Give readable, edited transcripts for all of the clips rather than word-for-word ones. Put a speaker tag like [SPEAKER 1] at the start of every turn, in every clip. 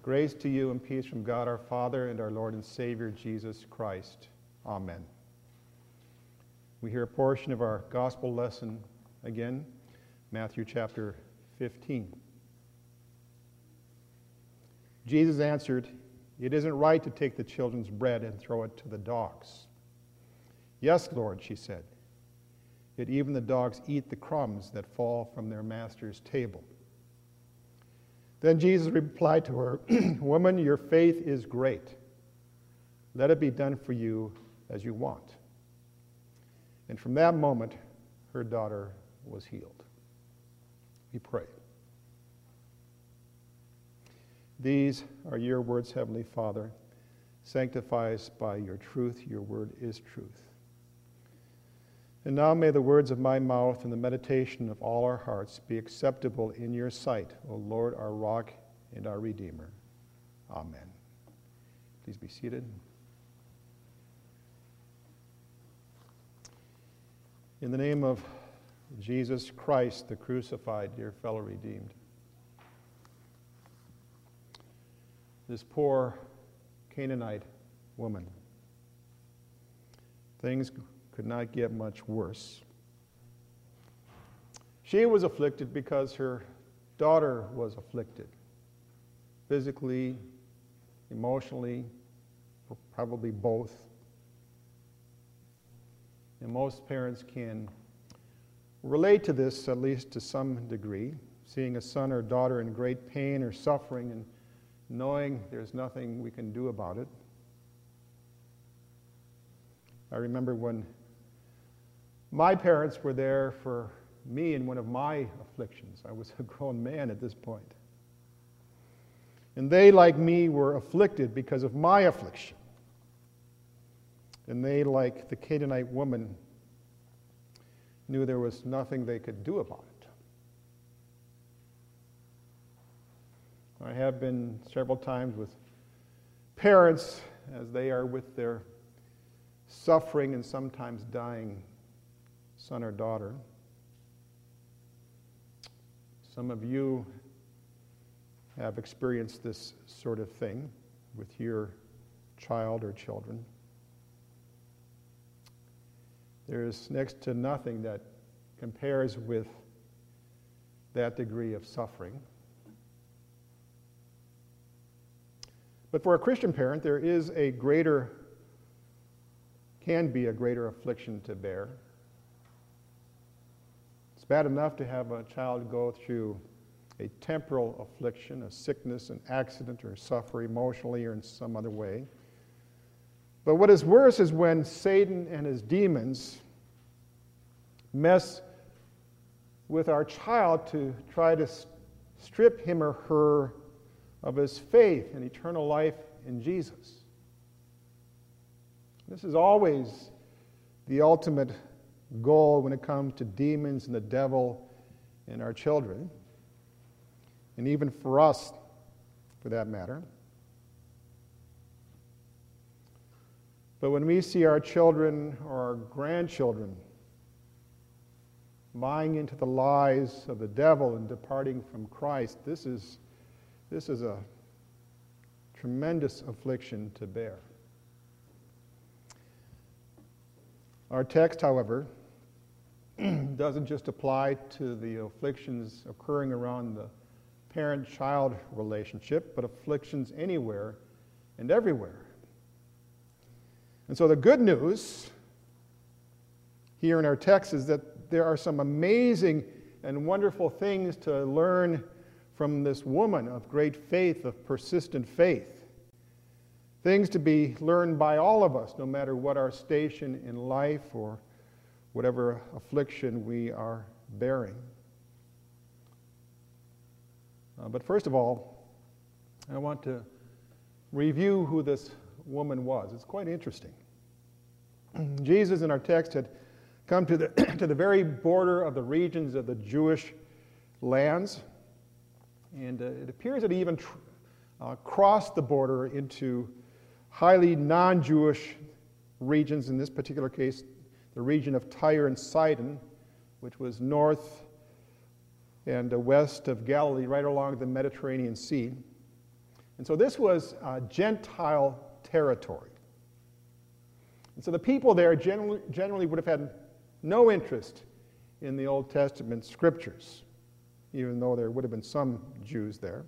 [SPEAKER 1] Grace to you and peace from God our Father and our Lord and Savior Jesus Christ. Amen. We hear a portion of our gospel lesson again, Matthew chapter 15. Jesus answered, "It isn't right to take the children's bread and throw it to the dogs." "Yes, Lord," she said, "yet even the dogs eat the crumbs that fall from their master's table." Then Jesus replied to her, "Woman, your faith is great. Let it be done for you as you want." And from that moment, her daughter was healed. We pray. These are your words, Heavenly Father. Sanctify us by your truth. Your word is truth. And now may the words of my mouth and the meditation of all our hearts be acceptable in your sight, O Lord, our rock and our Redeemer. Amen. Please be seated. In the name of Jesus Christ, the crucified, dear fellow redeemed, this poor Canaanite woman, things could not get much worse. She was afflicted because her daughter was afflicted, physically, emotionally, probably both. And most parents can relate to this, at least to some degree, seeing a son or daughter in great pain or suffering and knowing there's nothing we can do about it. I remember when my parents were there for me in one of my afflictions. I was a grown man at this point. And they, like me, were afflicted because of my affliction. And they, like the Canaanite woman, knew there was nothing they could do about it. I have been several times with parents as they are with their suffering and sometimes dying son or daughter. Some of you have experienced this sort of thing with your child or children. There's next to nothing that compares with that degree of suffering. But for a Christian parent, there is can be a greater affliction to bear. It's bad enough to have a child go through a temporal affliction, a sickness, an accident, or suffer emotionally or in some other way. But what is worse is when Satan and his demons mess with our child to try to strip him or her of his faith and eternal life in Jesus. This is always the ultimate goal when it comes to demons and the devil and our children, and even for us, for that matter. But when we see our children or our grandchildren buying into the lies of the devil and departing from Christ, this is a tremendous affliction to bear. Our text, however, doesn't just apply to the afflictions occurring around the parent-child relationship, but afflictions anywhere and everywhere. And so the good news here in our text is that there are some amazing and wonderful things to learn from this woman of great faith, of persistent faith. Things to be learned by all of us, no matter what our station in life or whatever affliction we are bearing. But first of all, I want to review who this woman was. It's quite interesting. Jesus in our text had come to the very border of the regions of the Jewish lands, and it appears that he even crossed the border into highly non-Jewish regions, in this particular case, the region of Tyre and Sidon, which was north and west of Galilee, right along the Mediterranean Sea. And so this was Gentile territory. And so the people there generally would have had no interest in the Old Testament scriptures, even though there would have been some Jews there.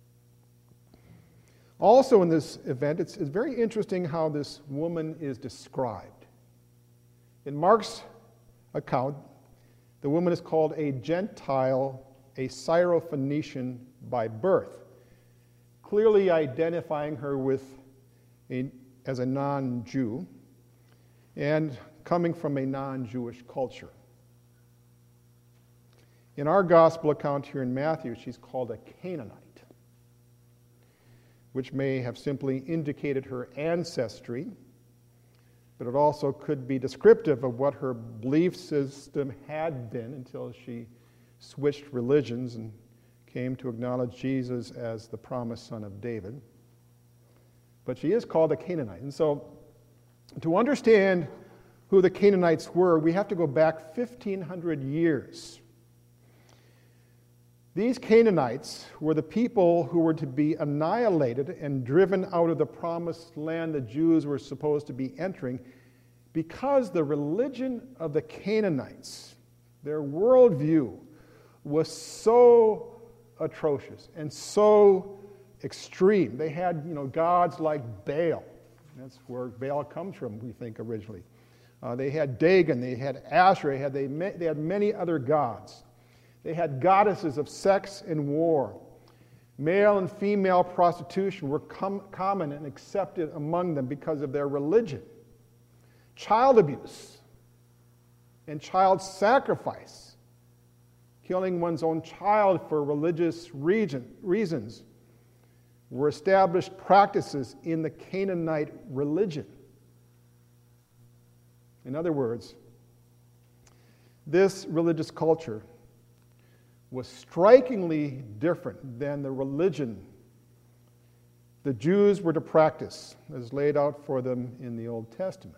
[SPEAKER 1] Also in this event, it's very interesting how this woman is described. In Mark's account, the woman is called a Gentile, a Syrophoenician by birth, clearly identifying her as a non-Jew and coming from a non-Jewish culture. In our gospel account here in Matthew, she's called a Canaanite, which may have simply indicated her ancestry, but it also could be descriptive of what her belief system had been until she switched religions and came to acknowledge Jesus as the promised son of David. But she is called a Canaanite. And so to understand who the Canaanites were, we have to go back 1,500 years. These Canaanites were the people who were to be annihilated and driven out of the promised land the Jews were supposed to be entering because the religion of the Canaanites, their worldview, was so atrocious and so extreme. They had, gods like Baal. That's where Baal comes from, we think, originally. They had Dagon, they had Asherah, they had many other gods. They had goddesses of sex and war. Male and female prostitution were common and accepted among them because of their religion. Child abuse and child sacrifice, killing one's own child for religious reasons, were established practices in the Canaanite religion. In other words, this religious culture was strikingly different than the religion the Jews were to practice as laid out for them in the Old Testament.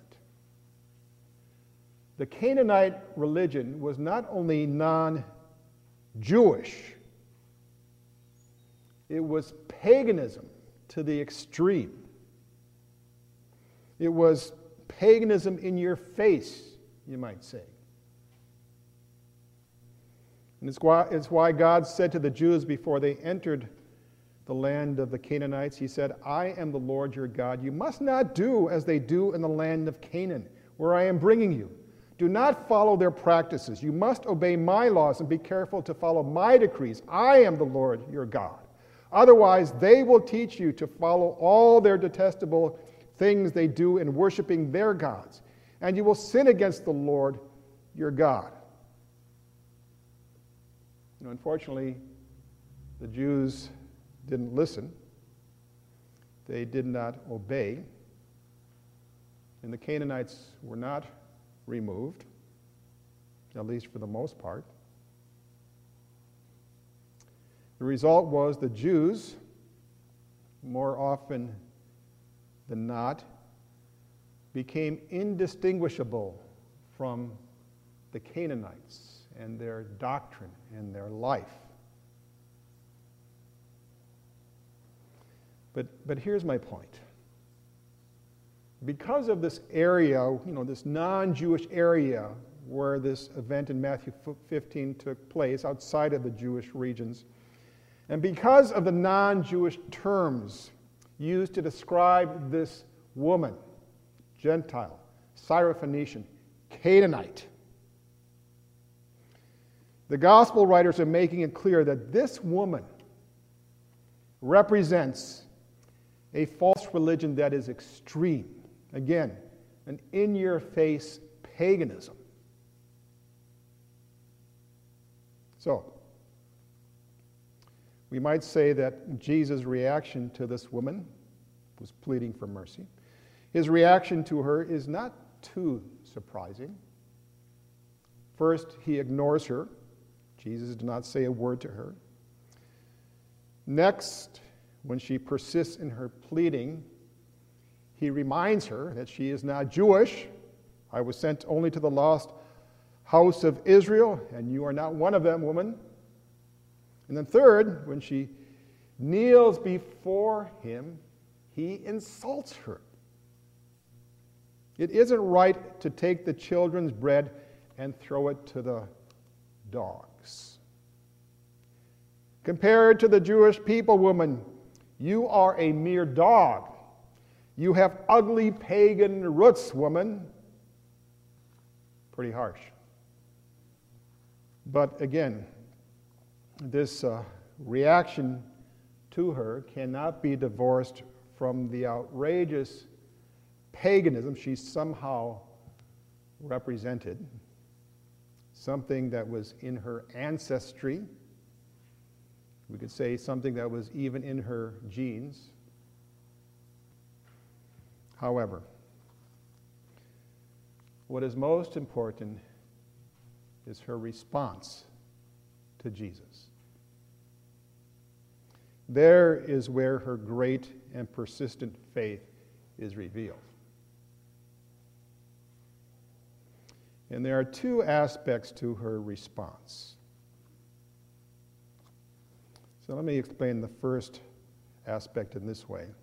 [SPEAKER 1] The Canaanite religion was not only non-Jewish, it was paganism to the extreme. It was paganism in your face, you might say. And it's why God said to the Jews before they entered the land of the Canaanites, he said, I am the Lord your God. You must not do as they do in the land of Canaan, where I am bringing you. Do not follow their practices. You must obey my laws and be careful to follow my decrees. I am the Lord your God. Otherwise, they will teach you to follow all their detestable things they do in worshiping their gods, and you will sin against the Lord your God. Unfortunately, the Jews didn't listen. They did not obey. And the Canaanites were not removed, at least for the most part. The result was the Jews, more often than not, became indistinguishable from the Canaanites and their doctrine and their life. But here's my point. Because of this area, this non-Jewish area where this event in Matthew 15 took place, outside of the Jewish regions, and because of the non-Jewish terms used to describe this woman, Gentile, Syrophoenician, Canaanite, the gospel writers are making it clear that this woman represents a false religion that is extreme. Again, an in-your-face paganism. So, we might say that Jesus' reaction to this woman was pleading for mercy. His reaction to her is not too surprising. First, he ignores her. Jesus did not say a word to her. Next, when she persists in her pleading, he reminds her that she is not Jewish. I was sent only to the lost house of Israel, and you are not one of them, woman. And then third, when she kneels before him, he insults her. It isn't right to take the children's bread and throw it to the dogs. Compared to the Jewish people, woman, you are a mere dog. You have ugly pagan roots, woman. Pretty harsh. But again, this reaction to her cannot be divorced from the outrageous paganism she somehow represented, something that was in her ancestry. We could say something that was even in her genes. However, what is most important is her response to Jesus. There is where her great and persistent faith is revealed. And there are two aspects to her response. So let me explain the first aspect in this way.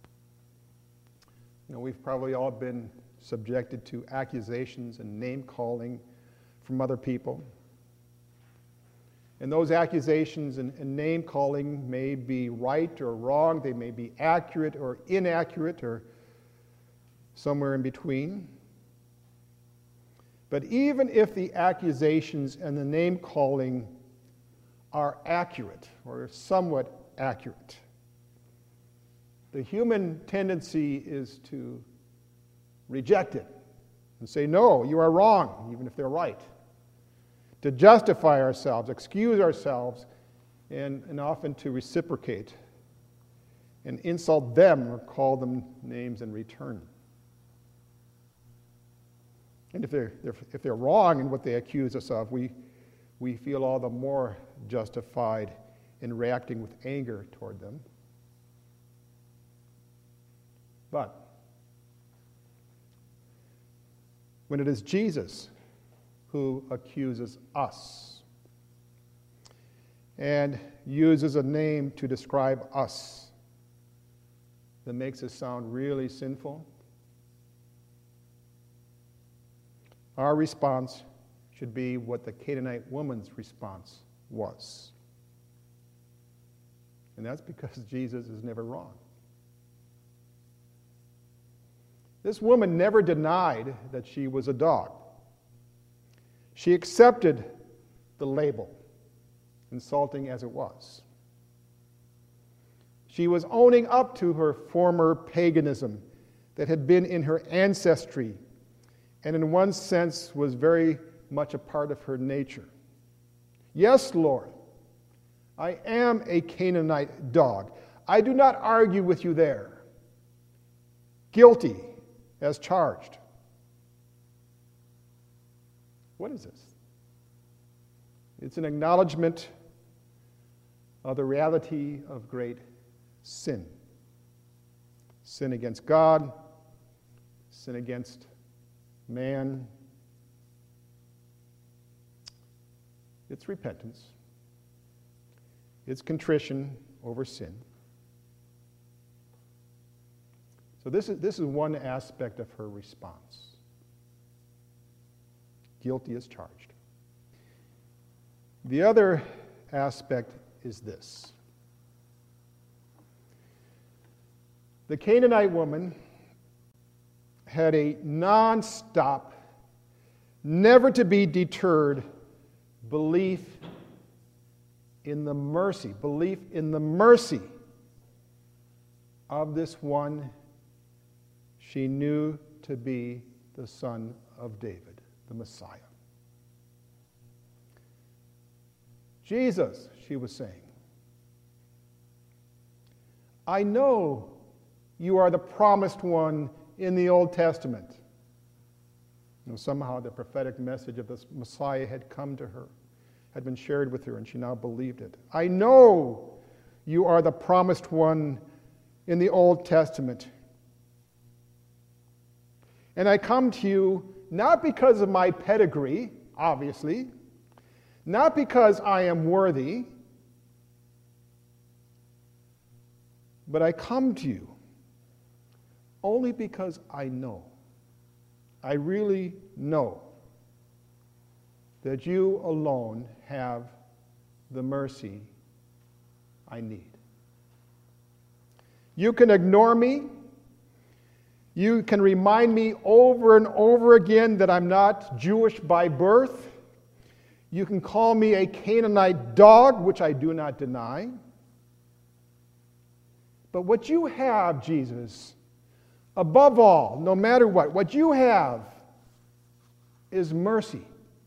[SPEAKER 1] We've probably all been subjected to accusations and name-calling from other people. And those accusations and name-calling may be right or wrong. They may be accurate or inaccurate or somewhere in between. But even if the accusations and the name-calling are accurate or somewhat accurate, the human tendency is to reject it and say, no, you are wrong, even if they're right. To justify ourselves, excuse ourselves, and often to reciprocate and insult them or call them names in return. And if they're wrong in what they accuse us of, we feel all the more justified in reacting with anger toward them. But when it is Jesus who accuses us and uses a name to describe us that makes us sound really sinful, our response should be what the Canaanite woman's response was. And that's because Jesus is never wrong. This woman never denied that she was a dog. She accepted the label, insulting as it was. She was owning up to her former paganism that had been in her ancestry and in one sense was very much a part of her nature. Yes, Lord, I am a Canaanite dog. I do not argue with you there. Guilty as charged. What is this? It's an acknowledgement of the reality of great sin. Sin against God, sin against man. It's repentance. It's contrition over sin. So this is one aspect of her response. Guilty as charged. The other aspect is this. The Canaanite woman had a non-stop, never to be deterred belief in the mercy of this one she knew to be the Son of David, the Messiah. Jesus, she was saying, I know you are the promised one in the Old Testament. Somehow the prophetic message of this Messiah had come to her, had been shared with her, and she now believed it. I know you are the promised one in the Old Testament. And I come to you not because of my pedigree, obviously, not because I am worthy, But I come to you only because I know, I really know, that you alone have the mercy I need. You can ignore me. You can remind me over and over again that I'm not Jewish by birth. You can call me a Canaanite dog, which I do not deny. But what you have, Jesus, above all, no matter what you have is mercy.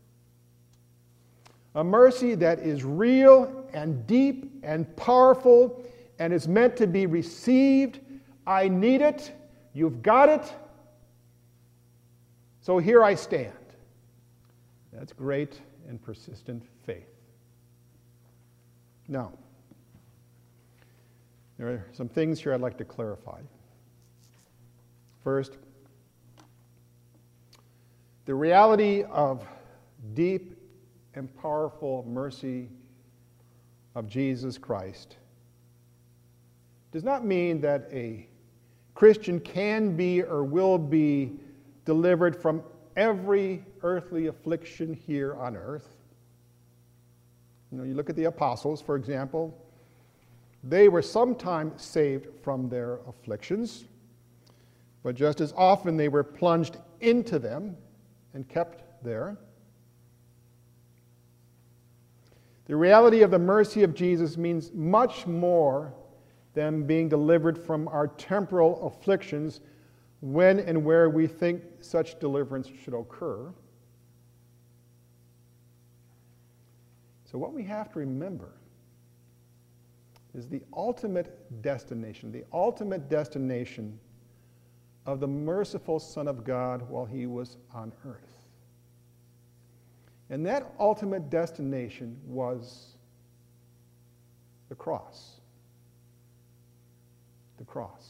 [SPEAKER 1] A mercy that is real and deep and powerful and is meant to be received. I need it. You've got it. So here I stand. That's great and persistent faith. Now, there are some things here I'd like to clarify. First, the reality of deep and powerful mercy of Jesus Christ does not mean that a Christian can be or will be delivered from every earthly affliction here on earth. You know, you look at the apostles, for example, they were sometimes saved from their afflictions, but just as often they were plunged into them and kept there. The reality of the mercy of Jesus means much more than being delivered from our temporal afflictions when and where we think such deliverance should occur. So what we have to remember is the ultimate destination of the merciful Son of God while he was on earth. And that ultimate destination was the cross. The cross.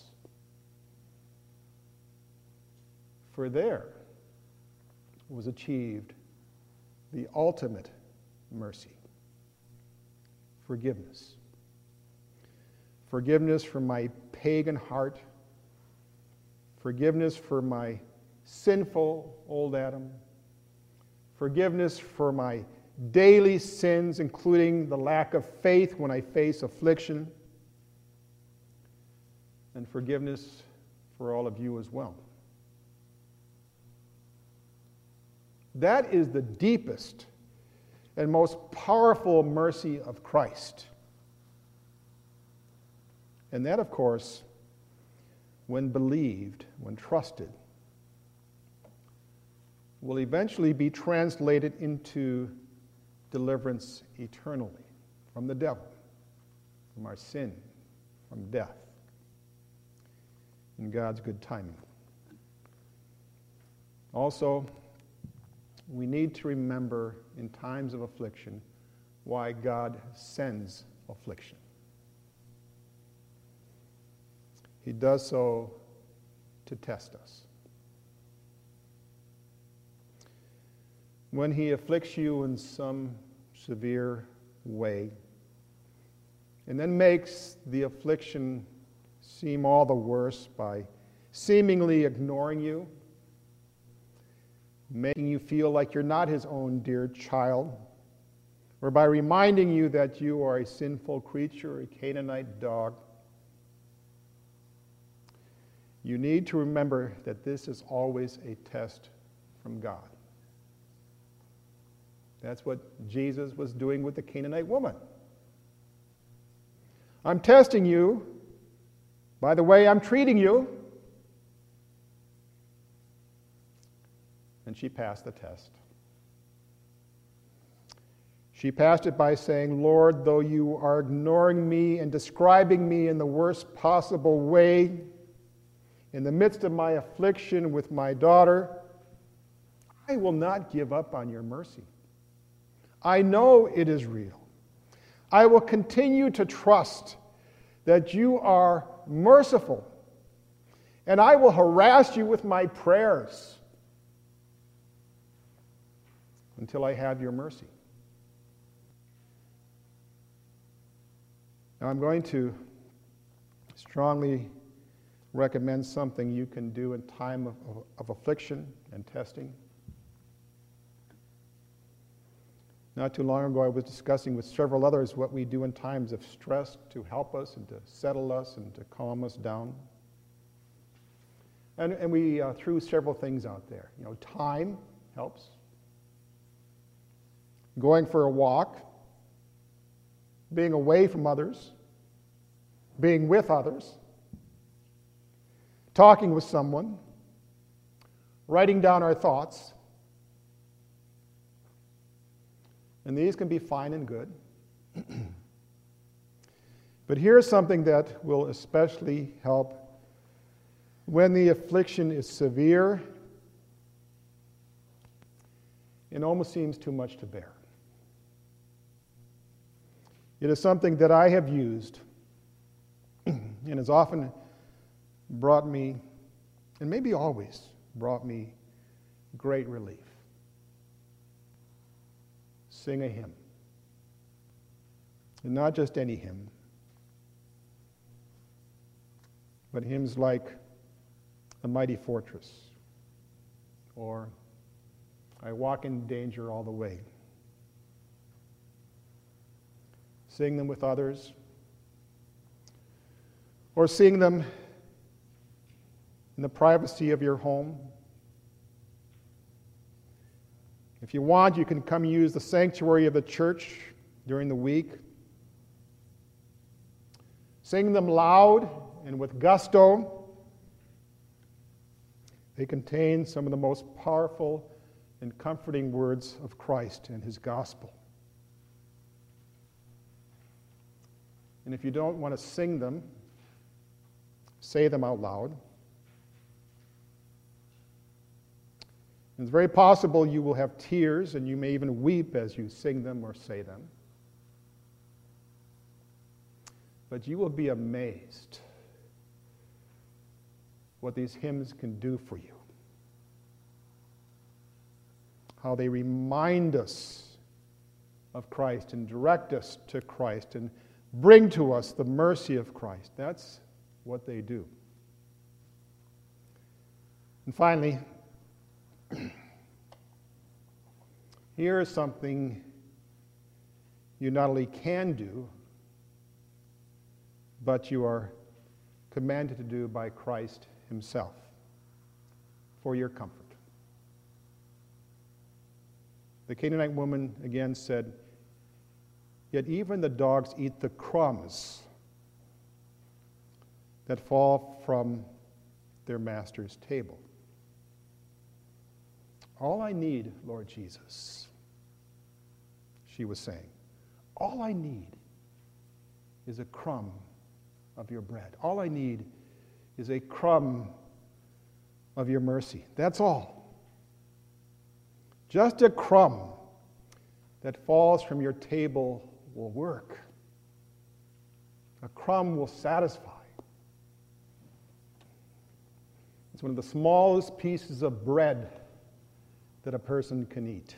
[SPEAKER 1] For there was achieved the ultimate mercy. Forgiveness. Forgiveness for my pagan heart. Forgiveness for my sinful old Adam. Forgiveness for my daily sins, including the lack of faith when I face affliction. And forgiveness for all of you as well. That is the deepest and most powerful mercy of Christ. And that, of course, when believed, when trusted, will eventually be translated into deliverance eternally from the devil, from our sin, from death, in God's good timing. Also, we need to remember in times of affliction why God sends affliction. He does so to test us. When he afflicts you in some severe way, and then makes the affliction seem all the worse by seemingly ignoring you, making you feel like you're not his own dear child, or by reminding you that you are a sinful creature, a Canaanite dog, you need to remember that this is always a test from God. That's what Jesus was doing with the Canaanite woman. I'm testing you by the way I'm treating you. And she passed the test. She passed it by saying, Lord, though you are ignoring me and describing me in the worst possible way, in the midst of my affliction with my daughter, I will not give up on your mercy. I know it is real. I will continue to trust that you are merciful, and I will harass you with my prayers until I have your mercy. Now I'm going to strongly recommend something you can do in time of affliction and testing. Not too long ago, I was discussing with several others what we do in times of stress to help us and to settle us and to calm us down. And we threw several things out there. Time helps. Going for a walk, being away from others, being with others, talking with someone, writing down our thoughts. And these can be fine and good. But here's something that will especially help when the affliction is severe and almost seems too much to bear. It is something that I have used and has often brought me, and maybe always brought me, great relief. Sing a hymn. And not just any hymn, but hymns like "A Mighty Fortress" or "I Walk in Danger All the Way." Sing them with others, or sing them in the privacy of your home. If you want, you can come use the sanctuary of the church during the week. Sing them loud and with gusto. They contain some of the most powerful and comforting words of Christ and his gospel. And if you don't want to sing them, say them out loud. It's very possible you will have tears, and you may even weep as you sing them or say them. But you will be amazed what these hymns can do for you. How they remind us of Christ and direct us to Christ and bring to us the mercy of Christ. That's what they do. And finally, here is something you not only can do, but you are commanded to do by Christ himself for your comfort. The Canaanite woman again said, "Yet even the dogs eat the crumbs that fall from their master's table." All I need, Lord Jesus, she was saying, all I need is a crumb of your bread. All I need is a crumb of your mercy. That's all. Just a crumb that falls from your table will work. A crumb will satisfy. It's one of the smallest pieces of bread that a person can eat.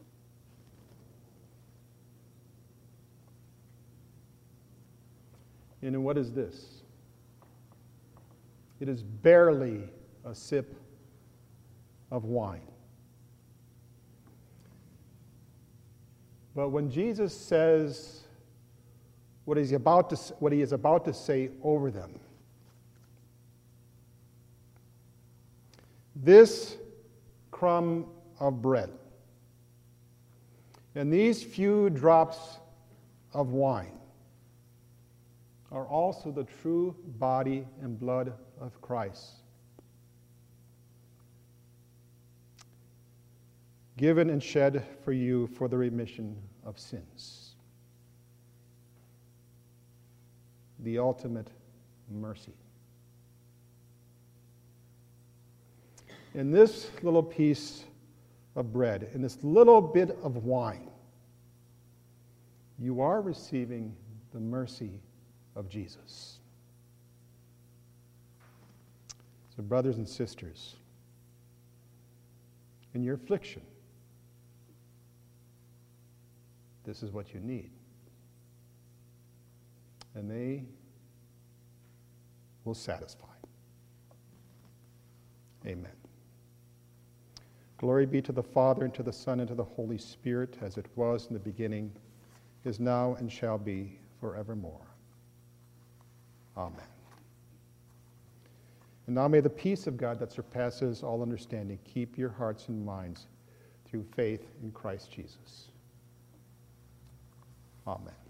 [SPEAKER 1] And what is this? It is barely a sip of wine. But when Jesus says what he is about to say over them, this crumb of bread and these few drops of wine are also the true body and blood of Christ, given and shed for you for the remission of sins. The ultimate mercy. In this little piece of bread, in this little bit of wine, you are receiving the mercy of Jesus. So, brothers and sisters, in your affliction, this is what you need. And they will satisfy. Amen. Glory be to the Father, and to the Son, and to the Holy Spirit, as it was in the beginning, is now, and shall be forevermore. Amen. And now may the peace of God that surpasses all understanding keep your hearts and minds through faith in Christ Jesus. Amen.